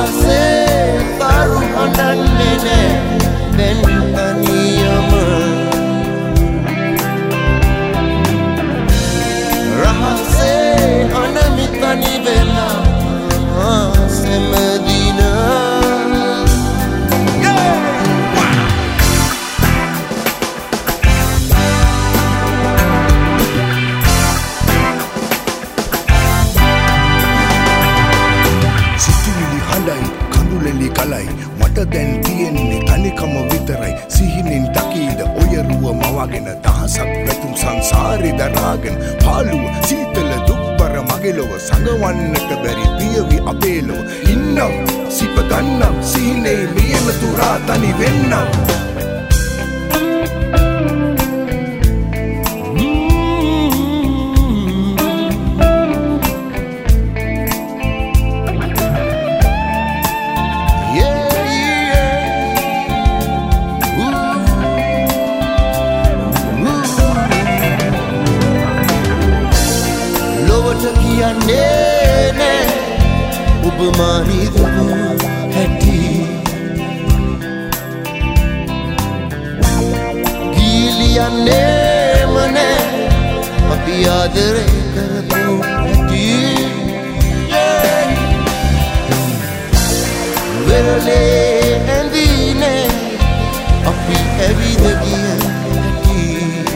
Rahase karu ananne ne ben taniyama Rahase anamitani vela semadina කඳුලෙලි කලයි මට දැන් තියෙන්නේ තනිකම විතරයි සිහිනින් දකීද ඔය රුව මවගෙන දහසක් වැතුම් සංසාරේ දරාගෙන පාළුව සීතල දුක්බර මගේ ලොව සඟවන්නට බැරි පියවි අපේ ලොව ඉන්නම් සිප ගන්නම් සිහිනේ මියන තුරා තනි වෙන්නම් ne ubmani dubu hati giliyanne mane api adare karatu hati verale endine api evida giya hati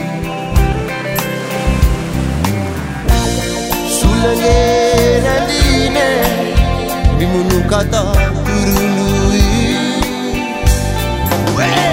sulange Munu kata turului